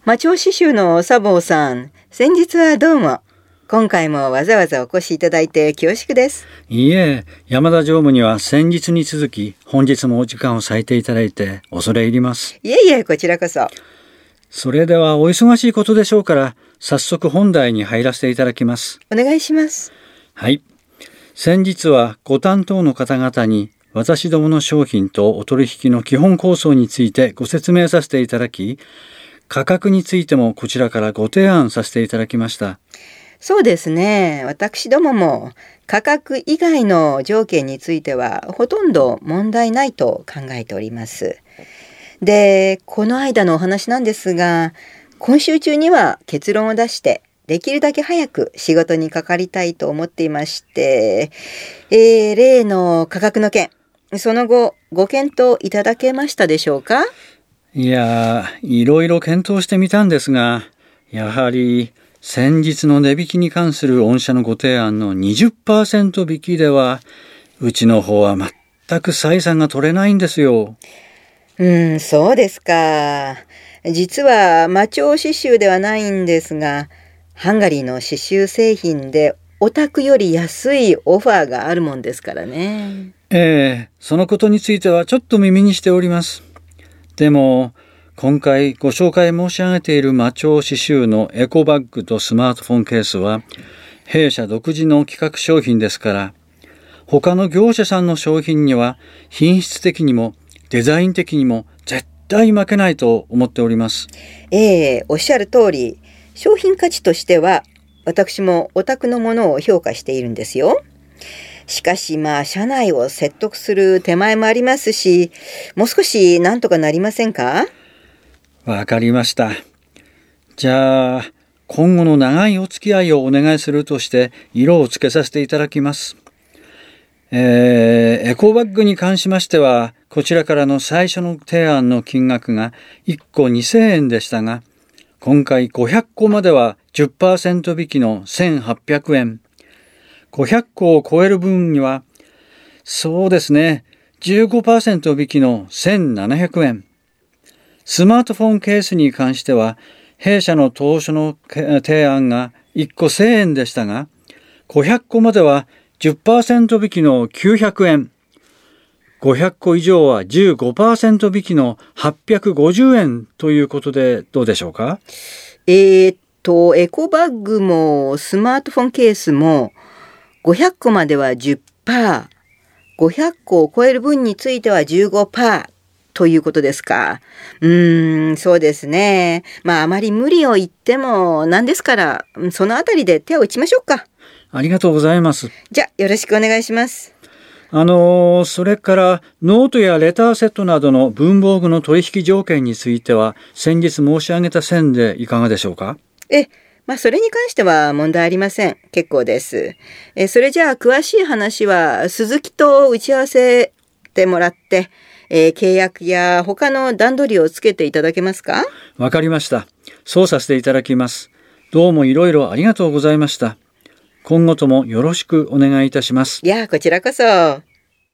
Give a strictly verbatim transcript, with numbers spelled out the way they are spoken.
魔鳥刺繍の佐坊さん、先日はどうも。今回もわざわざお越しいただいて恐縮です。 いいえ、山田常務には先日に続き本日もお時間を割いていただいて恐れ入ります。 いえいえ、こちらこそ。 それではお忙しいことでしょうから早速本題に入らせていただきます。 お願いします。 はい。先日はご担当の方々に私どもの商品とお取引の基本構想についてご説明させていただき、価格についてもこちらからご提案させていただきました。 そうですね。私どもも価格以外の条件についてはほとんど問題ないと考えております。で、この間のお話なんですが、今週中には結論を出してできるだけ早く仕事にかかりたいと思っていまして、えー、例の価格の件、その後ご検討いただけましたでしょうか？ いやー、いろいろ検討してみたんですが、やはり先日の値引きに関する御社のご提案の にじゅっパーセント 引きでは、うちの方は全く採算が取れないんですよ。 うーん、そうですか。実は魔鳥刺繍ではないんですが、ハンガリーの刺繍製品でお宅より安いオファーがあるもんですからね。 ええ、そのことについてはちょっと耳にしております。でも、今回ご紹介申し上げている魔鳥刺繍のエコバッグとスマートフォンケースは、弊社独自の企画商品ですから、他の業者さんの商品には品質的にもデザイン的にも絶対負けないと思っております。 ええ、おっしゃる通り、商品価値としては、私もお宅のものを評価しているんですよ。しかしまあ、社内を説得する手前もありますし、もう少しなんとかなりませんか？ わかりました。じゃあ、今後の長いお付き合いをお願いするとして色をつけさせていただきます。えー、エコバッグに関しましては、こちらからの最初の提案の金額がいっこにせんえんでしたが、今回ごひゃっこまでは じゅっパーセント 引きのせんはっぴゃくえん。ごひゃっこを超える分には、そうですね、じゅうごパーセント 引きのせんななひゃくえん。スマートフォンケースに関しては、弊社の当初の提案がいっこせんえんでしたが、ごひゃっこまでは じゅっパーセント 引きのきゅうひゃくえん。ごひゃっこ以上は じゅうごパーセント 引きのはっぴゃくごじゅうえんということでどうでしょうか？ えーっと、エコバッグもスマートフォンケースもごひゃっこまでは じゅっパーセント、ごひゃっこを超える分については じゅうごパーセントということですか。うーん、そうですね。まあ、あまり無理を言ってもなんですから、そのあたりで手を打ちましょうか。 ありがとうございます。 じゃあ、よろしくお願いします。 あの、それからノートやレターセットなどの文房具の取引条件については、先日申し上げた線でいかがでしょうか？ え、まあ、それに関しては問題ありません。結構です。え、それじゃあ、詳しい話は鈴木と打ち合わせてもらって、えー、契約や他の段取りをつけていただけますか？ わかりました。そうさせていただきます。どうもいろいろありがとうございました。今後ともよろしくお願いいたします。 いや、こちらこそ。